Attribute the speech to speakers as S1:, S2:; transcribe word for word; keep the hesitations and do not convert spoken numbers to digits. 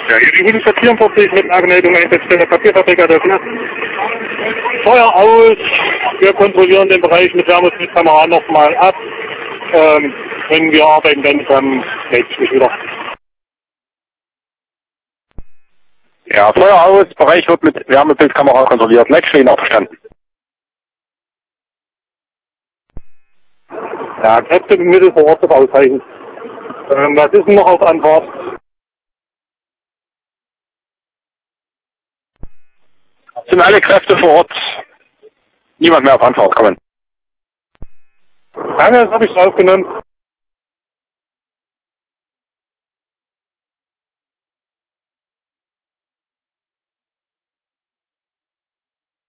S1: Ja, hier die hundertvierundvierzig mit Anmeldung Einsatzstelle Papierfabrik eröffnet. Feuer aus. Wir kontrollieren den Bereich mit Wärmebildkamera nochmal ab. Ähm, wenn wir arbeiten, dann ähm, melde ich mich wieder.
S2: Ja, Feuer aus, Bereich wird mit Wärmebildkamera kontrolliert. Leitstehen auch verstanden.
S1: Ja, Kräftemittel vor Ort ist ausreichend. Ähm, was ist denn noch auf Antwort?
S2: Sind alle Kräfte vor Ort. Niemand mehr auf Antwort kommen.
S1: Danke, das habe ich aufgenommen.